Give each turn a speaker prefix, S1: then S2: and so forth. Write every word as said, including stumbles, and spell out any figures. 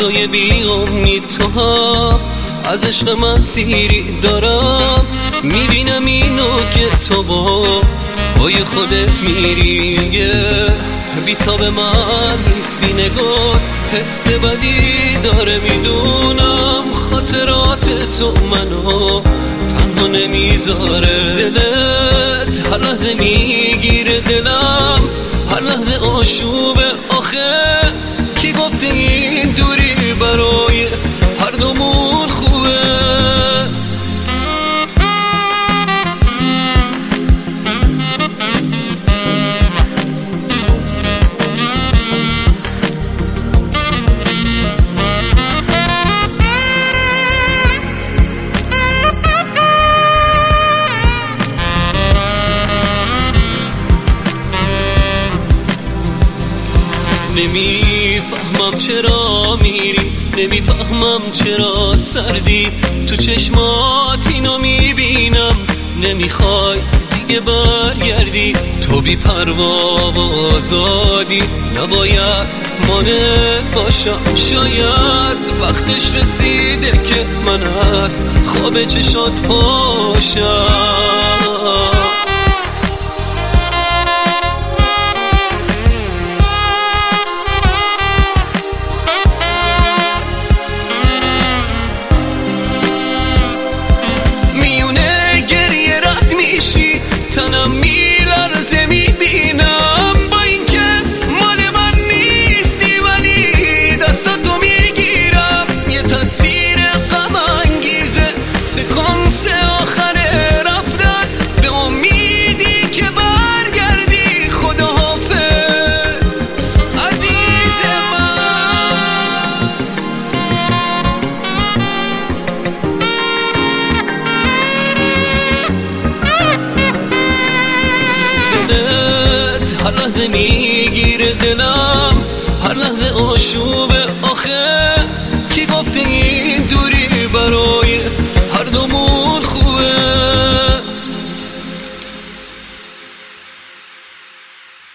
S1: لحظای بی امید تو ها از عشق مسیری دارم، میبینم اینو که تو با پای خودت میری دیگه، بی‌تاب من نیستی نگات، حس بدی داره میدونم، خاطرات تو منو تنها نمیذاره، دلت هر لحظه میگیره دلم، هر لحظه آشوبه، آخه کی گفته این دوری برای هر دومون خوبه؟ نمیفهمم چرا میری، نمیفهمم چرا سردی، تو چشمات اینو میبینم، نمیخوای دیگه برگردی، تو بی پروا و آزادی، نباید مانع باشم، شاید وقتش رسیده که من از خواب چشات پاشم. تنم میلرزه میبینم با اینکه مال من نیستی، ولی دستاتو میگیرم، یه تصویر غم انگیزه، سکانس آخر رفتن، به امیدی که برگردی، خداحافظ عزیز من. هر لحظه میگیره دلم، هر لحظه آشوبه، آخه کی گفته این دوری